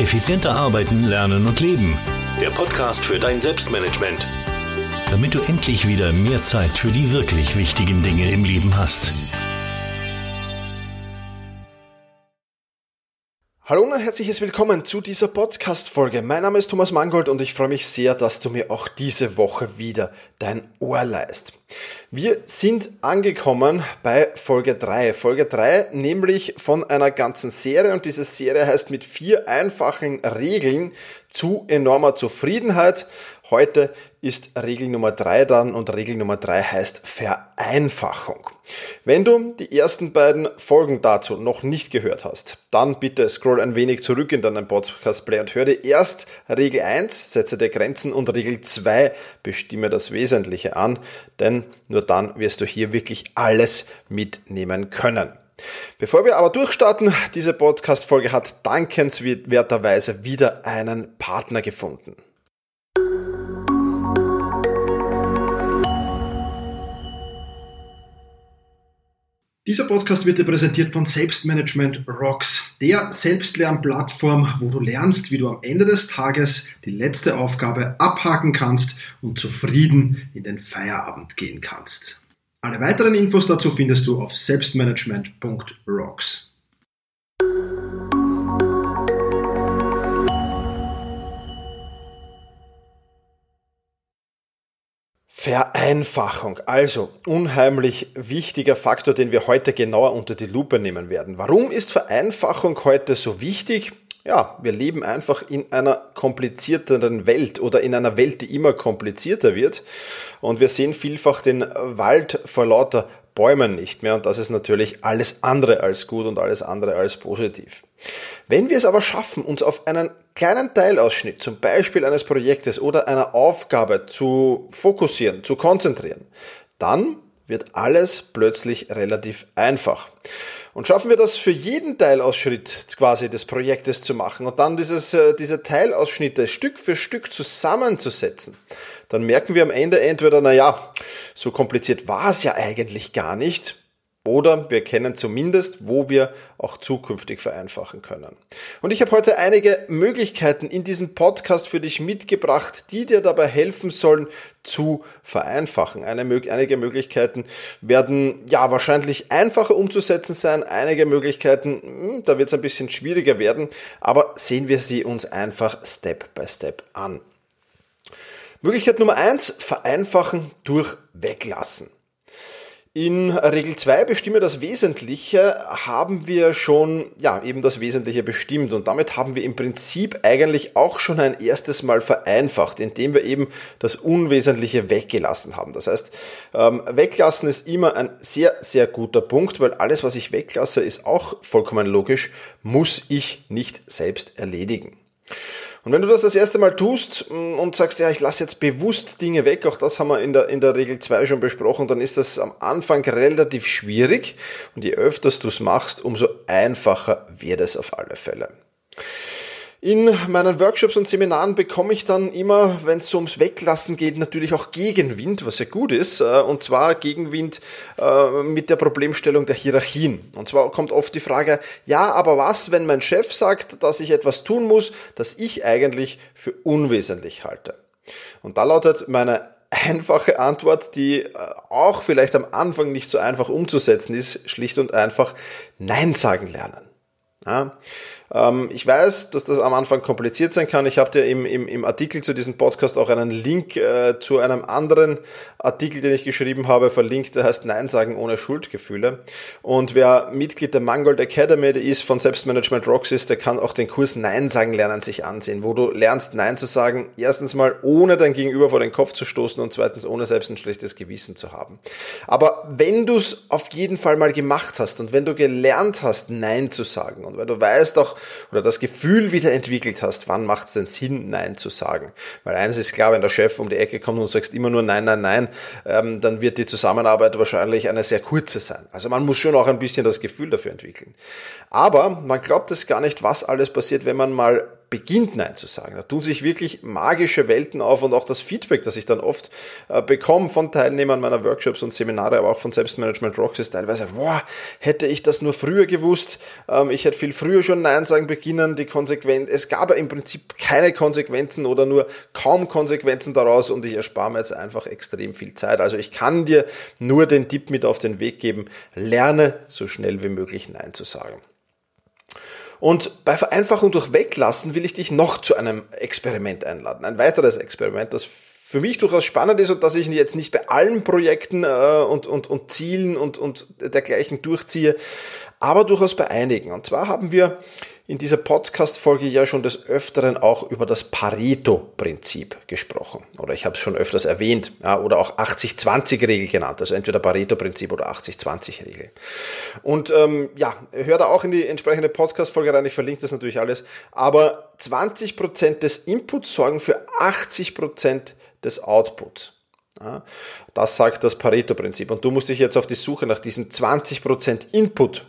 Effizienter arbeiten, lernen und leben. Der Podcast für dein Selbstmanagement. Damit du endlich wieder mehr Zeit für die wirklich wichtigen Dinge im Leben hast. Hallo und ein herzliches Willkommen zu dieser Podcast-Folge. Mein Name ist Thomas Mangold und ich freue mich sehr, dass du mir auch diese Woche wieder dein Ohr leihst. Wir sind angekommen bei Folge 3. Folge 3 nämlich von einer ganzen Serie und diese Serie heißt mit 4 einfachen Regeln zu enormer Zufriedenheit. Heute ist Regel Nummer 3 dann und Regel Nummer 3 heißt Vereinfachung. Wenn du die ersten beiden Folgen dazu noch nicht gehört hast, dann bitte scroll ein wenig zurück in deinen Podcast-Player und hör dir erst Regel 1, setze dir Grenzen und Regel 2, bestimme das Wesentliche an, denn nur dann wirst du hier wirklich alles mitnehmen können. Bevor wir aber durchstarten, diese Podcast-Folge hat dankenswerterweise wieder einen Partner gefunden. Dieser Podcast wird dir präsentiert von Selbstmanagement Rocks, der Selbstlernplattform, wo du lernst, wie du am Ende des Tages die letzte Aufgabe abhaken kannst und zufrieden in den Feierabend gehen kannst. Alle weiteren Infos dazu findest du auf selbstmanagement.rocks. Vereinfachung, also unheimlich wichtiger Faktor, den wir heute genauer unter die Lupe nehmen werden. Warum ist Vereinfachung heute so wichtig? Ja, wir leben einfach in einer komplizierteren Welt oder in einer Welt, die immer komplizierter wird und wir sehen vielfach den Wald vor lauter Bäumen nicht mehr und das ist natürlich alles andere als gut und alles andere als positiv. Wenn wir es aber schaffen, uns auf einen kleinen Teilausschnitt, zum Beispiel eines Projektes oder einer Aufgabe zu fokussieren, zu konzentrieren, dann wird alles plötzlich relativ einfach. Und schaffen wir das für jeden Teilausschnitt quasi des Projektes zu machen und dann diese Teilausschnitte Stück für Stück zusammenzusetzen, dann merken wir am Ende entweder, so kompliziert war es ja eigentlich gar nicht, oder wir kennen zumindest, wo wir auch zukünftig vereinfachen können. Und ich habe heute einige Möglichkeiten in diesem Podcast für dich mitgebracht, die dir dabei helfen sollen, zu vereinfachen. Einige Möglichkeiten werden wahrscheinlich einfacher umzusetzen sein, einige Möglichkeiten, da wird es ein bisschen schwieriger werden, aber sehen wir sie uns einfach Step by Step an. Möglichkeit Nummer 1, vereinfachen durch Weglassen. In Regel 2 bestimme das Wesentliche haben wir schon eben das Wesentliche bestimmt und damit haben wir im Prinzip eigentlich auch schon ein erstes Mal vereinfacht, indem wir eben das Unwesentliche weggelassen haben. Das heißt, weglassen ist immer ein sehr, sehr guter Punkt, weil alles, was ich weglasse, ist auch vollkommen logisch, muss ich nicht selbst erledigen. Und wenn du das erste Mal tust und sagst, ich lasse jetzt bewusst Dinge weg, auch das haben wir in der Regel 2 schon besprochen, dann ist das am Anfang relativ schwierig und je öfter du es machst, umso einfacher wird es auf alle Fälle. In meinen Workshops und Seminaren bekomme ich dann immer, wenn es so ums Weglassen geht, natürlich auch Gegenwind, was ja gut ist, und zwar Gegenwind mit der Problemstellung der Hierarchien. Und zwar kommt oft die Frage, aber was, wenn mein Chef sagt, dass ich etwas tun muss, das ich eigentlich für unwesentlich halte? Und da lautet meine einfache Antwort, die auch vielleicht am Anfang nicht so einfach umzusetzen ist, schlicht und einfach Nein sagen lernen. Ja, ich weiß, dass das am Anfang kompliziert sein kann. Ich habe dir im Artikel zu diesem Podcast auch einen Link zu einem anderen Artikel, den ich geschrieben habe, verlinkt, der heißt Nein sagen ohne Schuldgefühle. Und wer Mitglied der Mangold Academy ist, von Selbstmanagement Rocks ist, der kann auch den Kurs Nein sagen lernen sich ansehen, wo du lernst Nein zu sagen, erstens mal ohne dein Gegenüber vor den Kopf zu stoßen und zweitens ohne selbst ein schlechtes Gewissen zu haben. Aber wenn du es auf jeden Fall mal gemacht hast und wenn du gelernt hast, Nein zu sagen und weil du weißt auch, oder das Gefühl wieder entwickelt hast, wann macht es denn Sinn, Nein zu sagen? Weil eines ist klar, wenn der Chef um die Ecke kommt und sagst immer nur Nein, nein, nein, dann wird die Zusammenarbeit wahrscheinlich eine sehr kurze sein. Also man muss schon auch ein bisschen das Gefühl dafür entwickeln. Aber man glaubt es gar nicht, was alles passiert, wenn man mal beginnt, Nein zu sagen. Da tun sich wirklich magische Welten auf und auch das Feedback, das ich dann oft bekomme von Teilnehmern meiner Workshops und Seminare, aber auch von Selbstmanagement Rocks, ist teilweise, hätte ich das nur früher gewusst, ich hätte viel früher schon Nein sagen beginnen, es gab ja im Prinzip keine Konsequenzen oder nur kaum Konsequenzen daraus und ich erspare mir jetzt einfach extrem viel Zeit. Also ich kann dir nur den Tipp mit auf den Weg geben, lerne so schnell wie möglich Nein zu sagen. Und bei Vereinfachung durch Weglassen will ich dich noch zu einem Experiment einladen. Ein weiteres Experiment, das für mich durchaus spannend ist und das ich jetzt nicht bei allen Projekten und Zielen und dergleichen durchziehe, aber durchaus bei einigen. Und zwar haben wir in dieser Podcast-Folge ja schon des Öfteren auch über das Pareto-Prinzip gesprochen. Oder ich habe es schon öfters erwähnt, ja, oder auch 80-20-Regel genannt, also entweder Pareto-Prinzip oder 80-20-Regel. Und hör da auch in die entsprechende Podcast-Folge rein, ich verlinke das natürlich alles. Aber 20% des Inputs sorgen für 80% des Outputs. Ja, das sagt das Pareto-Prinzip. Und du musst dich jetzt auf die Suche nach diesen 20% Input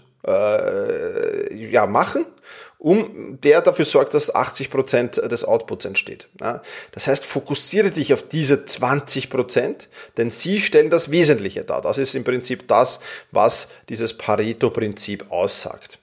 machen, der dafür sorgt, dass 80% des Outputs entsteht. Ja, das heißt, fokussiere dich auf diese 20%, denn sie stellen das Wesentliche dar. Das ist im Prinzip das, was dieses Pareto-Prinzip aussagt.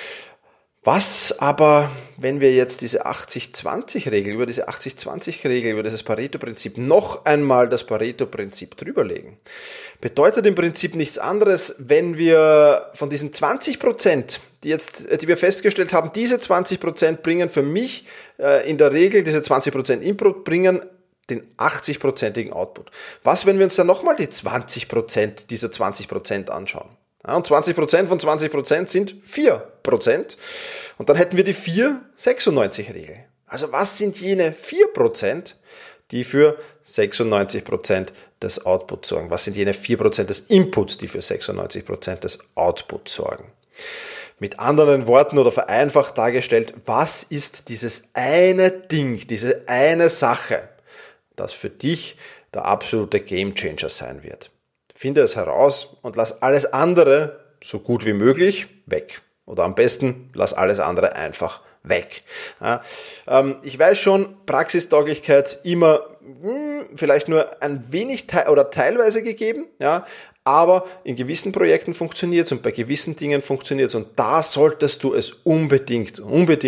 Was aber, wenn wir jetzt diese 80-20-Regel, über dieses Pareto-Prinzip noch einmal das Pareto-Prinzip drüberlegen, bedeutet im Prinzip nichts anderes, wenn wir von diesen 20%, die wir festgestellt haben, diese 20% bringen für mich in der Regel, diese 20% Input bringen den 80%igen Output. Was, wenn wir uns dann nochmal die 20% dieser 20% anschauen? Ja, und 20% von 20% sind 4%. Und dann hätten wir die 4-96-Regel. Also was sind jene 4%, die für 96% des Outputs sorgen? Was sind jene 4% des Inputs, die für 96% des Outputs sorgen? Mit anderen Worten oder vereinfacht dargestellt, was ist dieses eine Ding, diese eine Sache, das für dich der absolute Gamechanger sein wird? Finde es heraus und lass alles andere so gut wie möglich weg. Oder am besten, lass alles andere einfach weg. Ja, ich weiß schon, Praxistauglichkeit immer vielleicht nur ein wenig oder teilweise gegeben, ja, aber in gewissen Projekten funktioniert es und bei gewissen Dingen funktioniert es und da solltest du es unbedingt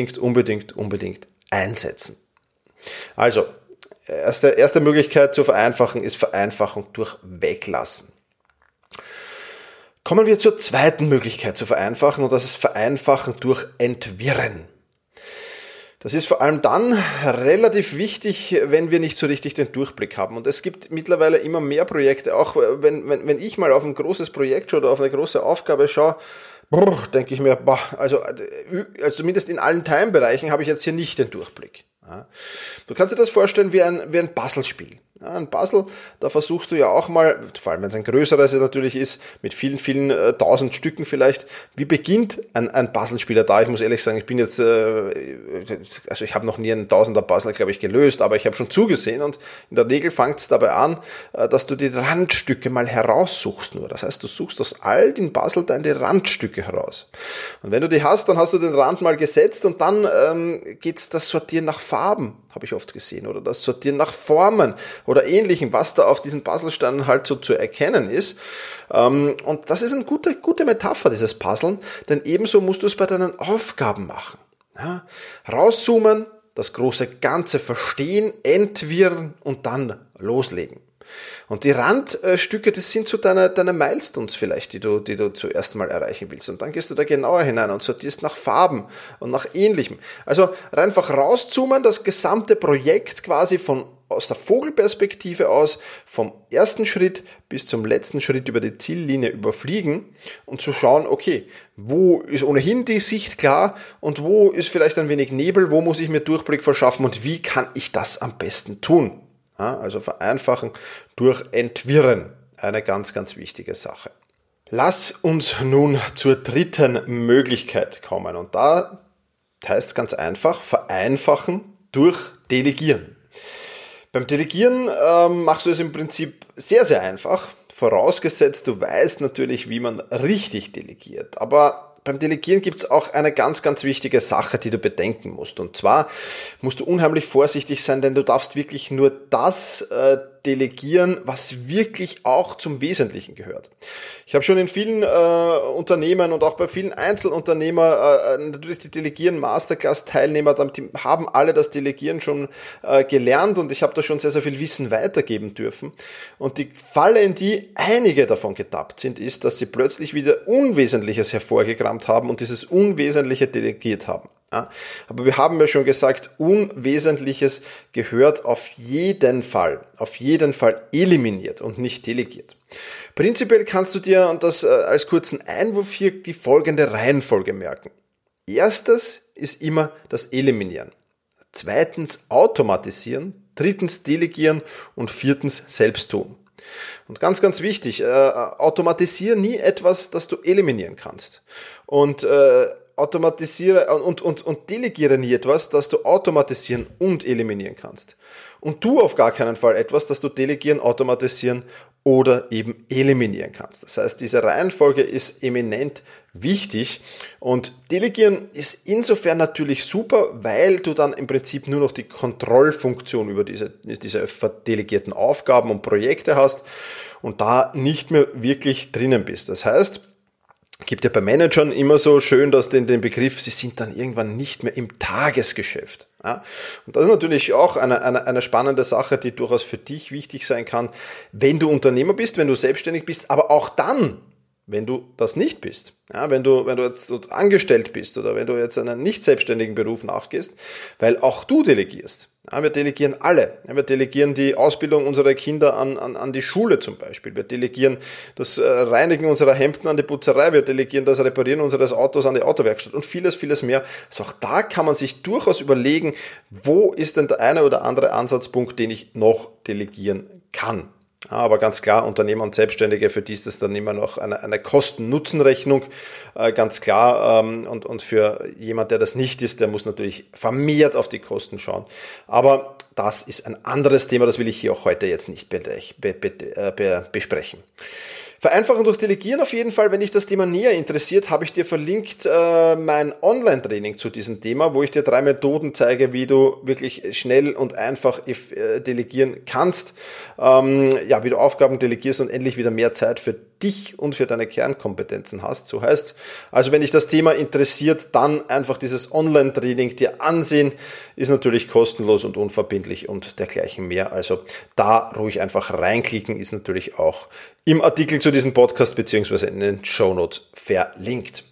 einsetzen. Also, erste Möglichkeit zu vereinfachen ist Vereinfachung durch Weglassen. Kommen wir zur zweiten Möglichkeit zu vereinfachen und das ist Vereinfachen durch Entwirren. Das ist vor allem dann relativ wichtig, wenn wir nicht so richtig den Durchblick haben. Und es gibt mittlerweile immer mehr Projekte, auch wenn ich mal auf ein großes Projekt schaue oder auf eine große Aufgabe schaue, denke ich mir, also zumindest in allen Teilbereichen habe ich jetzt hier nicht den Durchblick. Ja. Du kannst dir das vorstellen wie ein Puzzlespiel. Ja, ein Puzzle, da versuchst du ja auch mal, vor allem wenn es ein größeres natürlich ist, mit vielen 1000 Stücken vielleicht, wie beginnt ein Puzzlespieler da? Ich muss ehrlich sagen, ich bin jetzt, also ich habe noch nie einen 1000er-Puzzle, glaube ich, gelöst, aber ich habe schon zugesehen und in der Regel fängt es dabei an, dass du die Randstücke mal heraussuchst nur. Das heißt, du suchst aus all den Puzzle deine Randstücke heraus. Und wenn du die hast, dann hast du den Rand mal gesetzt und dann geht's das Sortieren nach Farben, habe ich oft gesehen, oder das Sortieren nach Formen oder Ähnlichem, was da auf diesen Puzzlesteinen halt so zu erkennen ist. Und das ist eine gute Metapher, dieses Puzzeln, denn ebenso musst du es bei deinen Aufgaben machen. Ja? Rauszoomen, das große Ganze verstehen, entwirren und dann loslegen. Und die Randstücke, das sind so deine Milestones vielleicht, die du zuerst mal erreichen willst. Und dann gehst du da genauer hinein und sortierst nach Farben und nach Ähnlichem. Also einfach rauszoomen, das gesamte Projekt quasi aus der Vogelperspektive aus, vom ersten Schritt bis zum letzten Schritt über die Ziellinie überfliegen und zu schauen, okay, wo ist ohnehin die Sicht klar und wo ist vielleicht ein wenig Nebel, wo muss ich mir Durchblick verschaffen und wie kann ich das am besten tun? Ja, also vereinfachen durch Entwirren, eine ganz, ganz wichtige Sache. Lass uns nun zur dritten Möglichkeit kommen und da heißt es ganz einfach, vereinfachen durch Delegieren. Beim Delegieren machst du es im Prinzip sehr, sehr einfach, vorausgesetzt du weißt natürlich, wie man richtig delegiert, aber beim Delegieren gibt es auch eine ganz, ganz wichtige Sache, die du bedenken musst. Und zwar musst du unheimlich vorsichtig sein, denn du darfst wirklich nur das delegieren, was wirklich auch zum Wesentlichen gehört. Ich habe schon in vielen Unternehmen und auch bei vielen Einzelunternehmern natürlich die Delegieren-Masterclass-Teilnehmer, die haben alle das Delegieren schon gelernt und ich habe da schon sehr, sehr viel Wissen weitergeben dürfen. Und die Falle, in die einige davon getappt sind, ist, dass sie plötzlich wieder Unwesentliches hervorgekramt haben und dieses Unwesentliche delegiert haben. Ja, aber wir haben ja schon gesagt, Unwesentliches gehört auf jeden Fall eliminiert und nicht delegiert. Prinzipiell kannst du dir, und das als kurzen Einwurf hier, die folgende Reihenfolge merken. Erstes ist immer das Eliminieren. Zweitens automatisieren. Drittens delegieren und viertens selbst tun. Und ganz, ganz wichtig, automatisiere nie etwas, das du eliminieren kannst. Und automatisiere und delegiere nie etwas, das du automatisieren und eliminieren kannst. Und tu auf gar keinen Fall etwas, das du delegieren, automatisieren oder eben eliminieren kannst. Das heißt, diese Reihenfolge ist eminent wichtig und delegieren ist insofern natürlich super, weil du dann im Prinzip nur noch die Kontrollfunktion über diese delegierten Aufgaben und Projekte hast und da nicht mehr wirklich drinnen bist. Das heißt, gibt ja bei Managern immer so schön, dass den Begriff, sie sind dann irgendwann nicht mehr im Tagesgeschäft. Ja? Und das ist natürlich auch eine spannende Sache, die durchaus für dich wichtig sein kann, wenn du Unternehmer bist, wenn du selbstständig bist, aber auch dann, wenn du das nicht bist. Ja, wenn du jetzt angestellt bist oder wenn du jetzt einen nicht selbstständigen Beruf nachgehst, weil auch du delegierst. Ja, wir delegieren alle. Ja, wir delegieren die Ausbildung unserer Kinder an die Schule zum Beispiel. Wir delegieren das Reinigen unserer Hemden an die Putzerei. Wir delegieren das Reparieren unseres Autos an die Autowerkstatt und vieles, vieles mehr. Also auch da kann man sich durchaus überlegen, wo ist denn der eine oder andere Ansatzpunkt, den ich noch delegieren kann. Aber ganz klar, Unternehmer und Selbstständige, für die ist das dann immer noch eine Kosten-Nutzen-Rechnung, ganz klar. Und für jemand, der das nicht ist, der muss natürlich vermehrt auf die Kosten schauen. Aber das ist ein anderes Thema, das will ich hier auch heute jetzt nicht besprechen. Vereinfachen durch Delegieren auf jeden Fall. Wenn dich das Thema näher interessiert, habe ich dir verlinkt mein Online-Training zu diesem Thema, wo ich dir 3 Methoden zeige, wie du wirklich schnell und einfach delegieren kannst, wie du Aufgaben delegierst und endlich wieder mehr Zeit für dich und für deine Kernkompetenzen hast. So heißt, also wenn dich das Thema interessiert, dann einfach dieses Online-Training dir ansehen, ist natürlich kostenlos und unverbindlich und dergleichen mehr. Also da ruhig einfach reinklicken, ist natürlich auch im Artikel zu diesem Podcast beziehungsweise in den Shownotes verlinkt.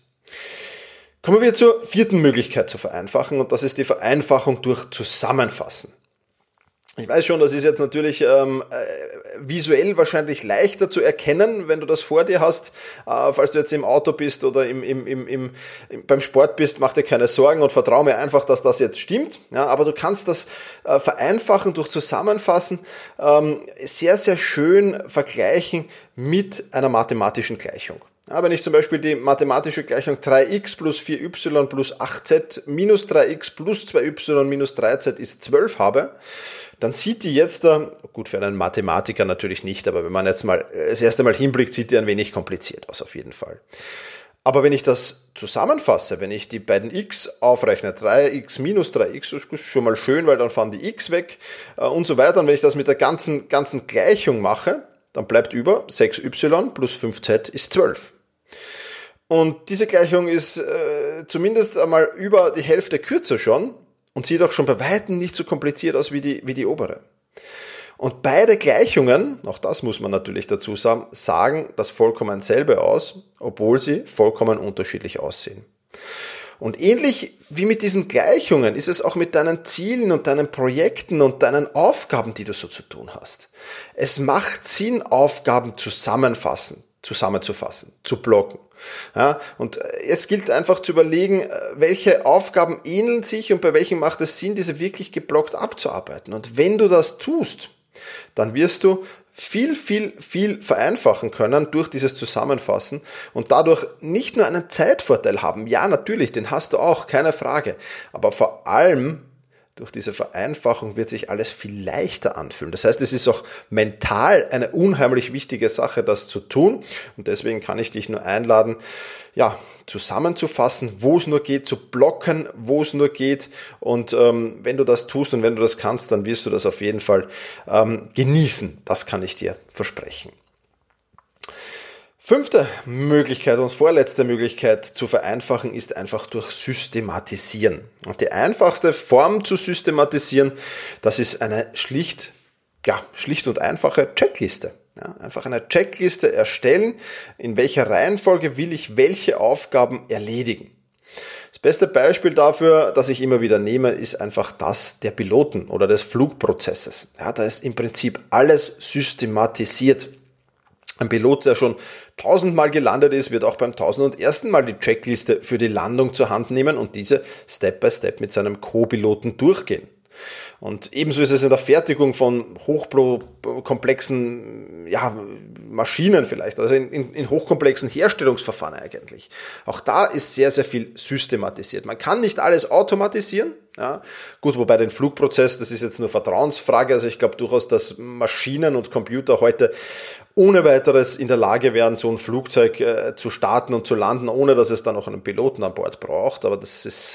Kommen wir zur 4. Möglichkeit zu vereinfachen und das ist die Vereinfachung durch Zusammenfassen. Ich weiß schon, das ist jetzt natürlich visuell wahrscheinlich leichter zu erkennen, wenn du das vor dir hast. Falls du jetzt im Auto bist oder beim Sport bist, mach dir keine Sorgen und vertrau mir einfach, dass das jetzt stimmt. Ja, aber du kannst das vereinfachen durch Zusammenfassen sehr, sehr schön vergleichen mit einer mathematischen Gleichung. Ja, wenn ich zum Beispiel die mathematische Gleichung 3x plus 4y plus 8z minus 3x plus 2y minus 3z ist 12 habe, dann sieht die jetzt, gut für einen Mathematiker natürlich nicht, aber wenn man jetzt mal das erste Mal hinblickt, sieht die ein wenig kompliziert aus auf jeden Fall. Aber wenn ich das zusammenfasse, wenn ich die beiden x aufrechne, 3x minus 3x, ist schon mal schön, weil dann fahren die x weg und so weiter. Und wenn ich das mit der ganzen Gleichung mache, dann bleibt über 6y plus 5z ist 12. Und diese Gleichung ist zumindest einmal über die Hälfte kürzer schon und sieht auch schon bei weitem nicht so kompliziert aus wie die obere. Und beide Gleichungen, auch das muss man natürlich dazu sagen, sagen das vollkommen selbe aus, obwohl sie vollkommen unterschiedlich aussehen. Und ähnlich wie mit diesen Gleichungen ist es auch mit deinen Zielen und deinen Projekten und deinen Aufgaben, die du so zu tun hast. Es macht Sinn, Aufgaben zusammenzufassen, zu blocken. Ja, und jetzt gilt einfach zu überlegen, welche Aufgaben ähneln sich und bei welchen macht es Sinn, diese wirklich geblockt abzuarbeiten. Und wenn du das tust, dann wirst du viel vereinfachen können durch dieses Zusammenfassen und dadurch nicht nur einen Zeitvorteil haben. Ja, natürlich, den hast du auch, keine Frage. Aber vor allem, durch diese Vereinfachung wird sich alles viel leichter anfühlen. Das heißt, es ist auch mental eine unheimlich wichtige Sache, das zu tun. Und deswegen kann ich dich nur einladen, ja, zusammenzufassen, wo es nur geht, zu blocken, wo es nur geht. Und wenn du das tust und wenn du das kannst, dann wirst du das auf jeden Fall genießen. Das kann ich dir versprechen. 5. Möglichkeit und vorletzte Möglichkeit zu vereinfachen ist einfach durch Systematisieren. Und die einfachste Form zu systematisieren, das ist eine schlicht und einfache Checkliste. Ja, einfach eine Checkliste erstellen, in welcher Reihenfolge will ich welche Aufgaben erledigen. Das beste Beispiel dafür, das ich immer wieder nehme, ist einfach das der Piloten oder des Flugprozesses. Ja, da ist im Prinzip alles systematisiert. Ein Pilot, der schon 1000-mal gelandet ist, wird auch beim 1001. Mal die Checkliste für die Landung zur Hand nehmen und diese Step by Step mit seinem Co-Piloten durchgehen. Und ebenso ist es in der Fertigung von hochkomplexen Maschinen vielleicht, also in hochkomplexen Herstellungsverfahren eigentlich. Auch da ist sehr, sehr viel systematisiert. Man kann nicht alles automatisieren. Ja. Gut, wobei den Flugprozess, das ist jetzt nur Vertrauensfrage. Also ich glaube durchaus, dass Maschinen und Computer heute ohne weiteres in der Lage wären, so ein Flugzeug zu starten und zu landen, ohne dass es dann noch einen Piloten an Bord braucht. Aber das ist,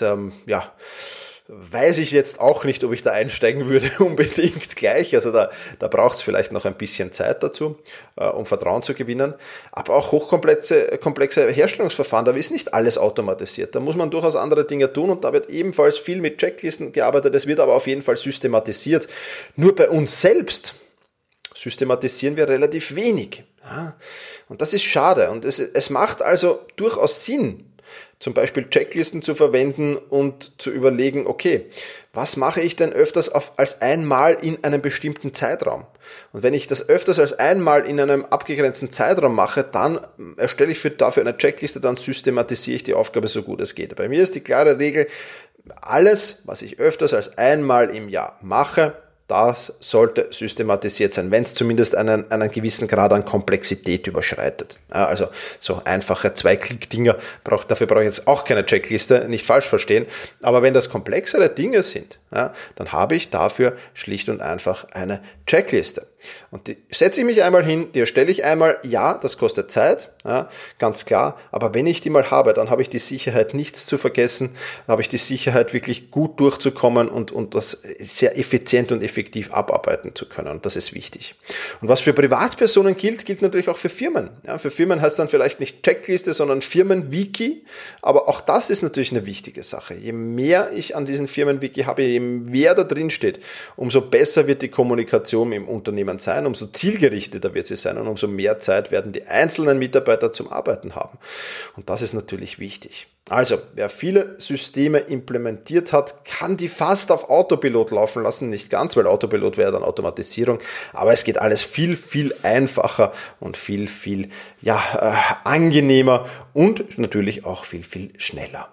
weiß ich jetzt auch nicht, ob ich da einsteigen würde unbedingt gleich. Also da braucht es vielleicht noch ein bisschen Zeit dazu, um Vertrauen zu gewinnen. Aber auch komplexe Herstellungsverfahren, da ist nicht alles automatisiert. Da muss man durchaus andere Dinge tun und da wird ebenfalls viel mit Checklisten gearbeitet. Es wird aber auf jeden Fall systematisiert. Nur bei uns selbst systematisieren wir relativ wenig. Ja? Und das ist schade. Und es macht also durchaus Sinn, zum Beispiel Checklisten zu verwenden und zu überlegen, okay, was mache ich denn öfters als einmal in einem bestimmten Zeitraum? Und wenn ich das öfters als einmal in einem abgegrenzten Zeitraum mache, dann erstelle ich dafür eine Checkliste, dann systematisiere ich die Aufgabe so gut es geht. Bei mir ist die klare Regel, alles, was ich öfters als einmal im Jahr mache, das sollte systematisiert sein, wenn es zumindest einen gewissen Grad an Komplexität überschreitet. Ja, also so einfache 2-Klick-Dinger, dafür brauche ich jetzt auch keine Checkliste, nicht falsch verstehen. Aber wenn das komplexere Dinge sind, ja, dann habe ich dafür schlicht und einfach eine Checkliste. Und die setze ich mich einmal hin, die erstelle ich einmal, ja, das kostet Zeit, ja, ganz klar, aber wenn ich die mal habe, dann habe ich die Sicherheit, nichts zu vergessen, dann habe ich die Sicherheit, wirklich gut durchzukommen und das sehr effizient und effektiv abarbeiten zu können. Und das ist wichtig. Und was für Privatpersonen gilt natürlich auch für Firmen. Ja, für Firmen heißt dann vielleicht nicht Checkliste, sondern Firmenwiki, aber auch das ist natürlich eine wichtige Sache. Je mehr ich an diesen Firmenwiki habe, je mehr da drin steht, umso besser wird die Kommunikation im Unternehmen sein, umso zielgerichteter wird sie sein und umso mehr Zeit werden die einzelnen Mitarbeiter zum Arbeiten haben. Und das ist natürlich wichtig. Also, wer viele Systeme implementiert hat, kann die fast auf Autopilot laufen lassen. Nicht ganz, weil Autopilot wäre dann Automatisierung. Aber es geht alles viel, viel einfacher und viel, viel angenehmer und natürlich auch viel, viel schneller.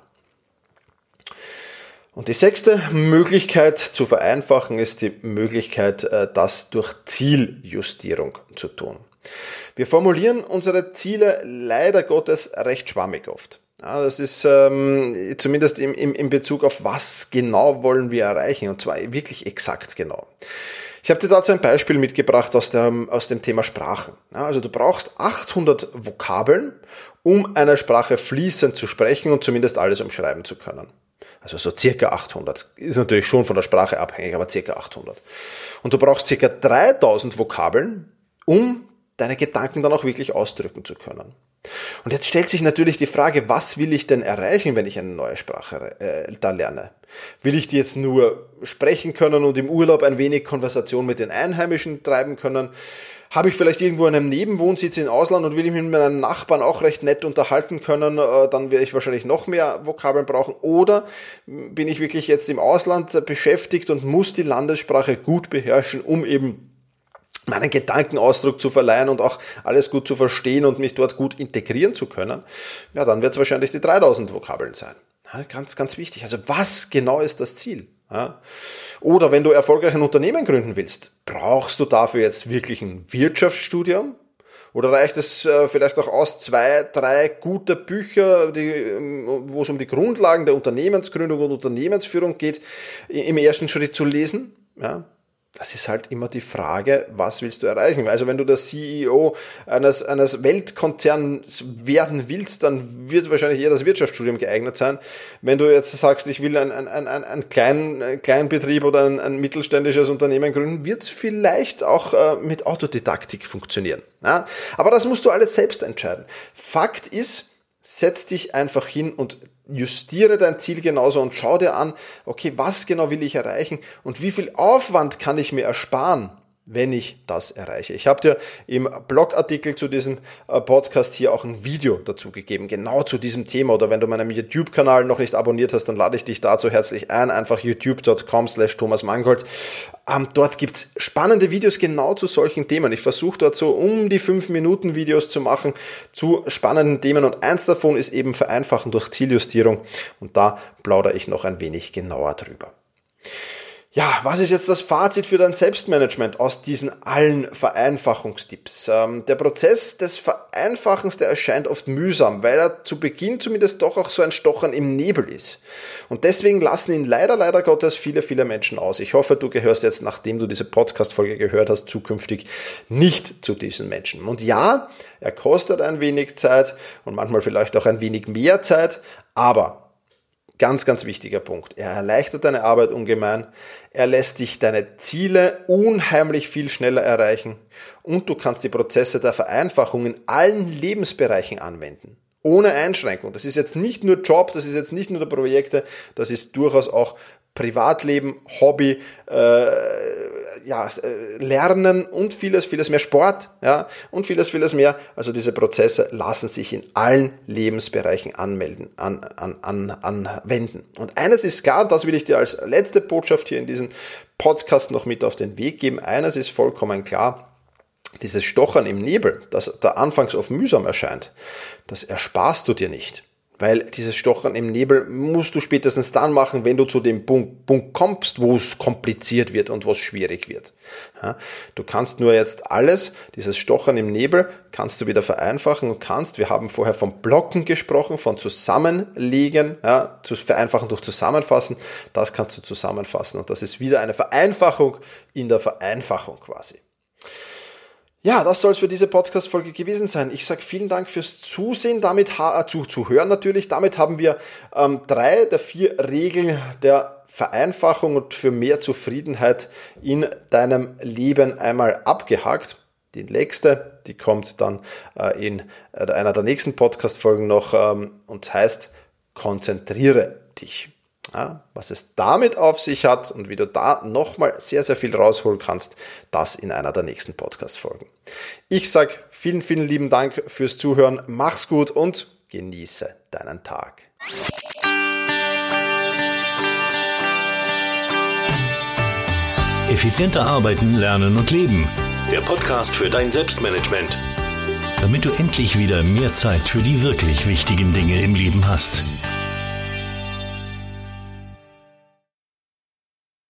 Und die 6. Möglichkeit zu vereinfachen ist die Möglichkeit, das durch Zieljustierung zu tun. Wir formulieren unsere Ziele leider Gottes recht schwammig oft. Ja, das ist zumindest in Bezug auf was genau wollen wir erreichen, und zwar wirklich exakt genau. Ich habe dir dazu ein Beispiel mitgebracht aus dem Thema Sprachen. Ja, also du brauchst 800 Vokabeln, um eine Sprache fließend zu sprechen und zumindest alles umschreiben zu können. Also so circa 800. Ist natürlich schon von der Sprache abhängig, aber circa 800. Und du brauchst circa 3000 Vokabeln, um deine Gedanken dann auch wirklich ausdrücken zu können. Und jetzt stellt sich natürlich die Frage, was will ich denn erreichen, wenn ich eine neue Sprache da lerne? Will ich die jetzt nur sprechen können und im Urlaub ein wenig Konversation mit den Einheimischen treiben können? Habe ich vielleicht irgendwo einen Nebenwohnsitz im Ausland und will ich mich mit meinen Nachbarn auch recht nett unterhalten können, dann werde ich wahrscheinlich noch mehr Vokabeln brauchen. Oder bin ich wirklich jetzt im Ausland beschäftigt und muss die Landessprache gut beherrschen, um eben meinen Gedankenausdruck zu verleihen und auch alles gut zu verstehen und mich dort gut integrieren zu können? Ja, dann wird es wahrscheinlich die 3000 Vokabeln sein. Ja, ganz, ganz wichtig. Also was genau ist das Ziel? Ja. Oder wenn du erfolgreich ein Unternehmen gründen willst, brauchst du dafür jetzt wirklich ein Wirtschaftsstudium? Oder reicht es vielleicht auch aus, 2, 3 gute Bücher, wo es um die Grundlagen der Unternehmensgründung und Unternehmensführung geht, im ersten Schritt zu lesen? Ja, das ist halt immer die Frage, was willst du erreichen? Also wenn du der CEO eines Weltkonzerns werden willst, dann wird wahrscheinlich eher das Wirtschaftsstudium geeignet sein. Wenn du jetzt sagst, ich will einen kleinen Betrieb oder ein mittelständisches Unternehmen gründen, wird es vielleicht auch mit Autodidaktik funktionieren. Ja? Aber das musst du alles selbst entscheiden. Fakt ist, setz dich einfach hin und justiere dein Ziel genauso und schau dir an, okay, was genau will ich erreichen und wie viel Aufwand kann ich mir ersparen, wenn ich das erreiche. Ich habe dir im Blogartikel zu diesem Podcast hier auch ein Video dazu gegeben, genau zu diesem Thema. Oder wenn du meinen YouTube-Kanal noch nicht abonniert hast, dann lade ich dich dazu herzlich ein, einfach youtube.com/thomasmangold. Dort gibt's spannende Videos genau zu solchen Themen. Ich versuche dort so um die 5 Minuten Videos zu machen zu spannenden Themen und eins davon ist eben Vereinfachen durch Zieljustierung und da plaudere ich noch ein wenig genauer drüber. Ja, was ist jetzt das Fazit für dein Selbstmanagement aus diesen allen Vereinfachungstipps? Der Prozess des Vereinfachens, der erscheint oft mühsam, weil er zu Beginn zumindest doch auch so ein Stochern im Nebel ist. Und deswegen lassen ihn leider Gottes viele Menschen aus. Ich hoffe, du gehörst jetzt, nachdem du diese Podcast-Folge gehört hast, zukünftig nicht zu diesen Menschen. Und ja, er kostet ein wenig Zeit und manchmal vielleicht auch ein wenig mehr Zeit, aber ganz wichtiger Punkt. Er erleichtert deine Arbeit ungemein. Er lässt dich deine Ziele unheimlich viel schneller erreichen und du kannst die Prozesse der Vereinfachung in allen Lebensbereichen anwenden. Ohne Einschränkung. Das ist jetzt nicht nur Job, das ist jetzt nicht nur Projekte, das ist durchaus auch Privatleben, Hobby, Lernen und vieles mehr Sport, ja, und vieles mehr. Also diese Prozesse lassen sich in allen Lebensbereichen anwenden. Und eines ist klar, das will ich dir als letzte Botschaft hier in diesem Podcast noch mit auf den Weg geben. Eines ist vollkommen klar. Dieses Stochern im Nebel, das da anfangs oft mühsam erscheint, das ersparst du dir nicht. Weil dieses Stochern im Nebel musst du spätestens dann machen, wenn du zu dem Punkt kommst, wo es kompliziert wird und wo es schwierig wird. Ja, du kannst nur jetzt dieses Stochern im Nebel, kannst du wieder vereinfachen und wir haben vorher von Blocken gesprochen, von Zusammenlegen, ja, zu vereinfachen durch Zusammenfassen, das kannst du zusammenfassen und das ist wieder eine Vereinfachung in der Vereinfachung quasi. Ja, das soll es für diese Podcast-Folge gewesen sein. Ich sage vielen Dank fürs Zusehen, zuhören natürlich. Damit haben wir 3 der 4 Regeln der Vereinfachung und für mehr Zufriedenheit in deinem Leben einmal abgehakt. Die nächste, die kommt dann in einer der nächsten Podcast-Folgen noch und heißt, konzentriere dich. Ja, was es damit auf sich hat und wie du da nochmal sehr viel rausholen kannst, das in einer der nächsten Podcast-Folgen. Ich sage vielen lieben Dank fürs Zuhören, mach's gut und genieße deinen Tag. Effizienter arbeiten, lernen und leben. Der Podcast für dein Selbstmanagement. Damit du endlich wieder mehr Zeit für die wirklich wichtigen Dinge im Leben hast.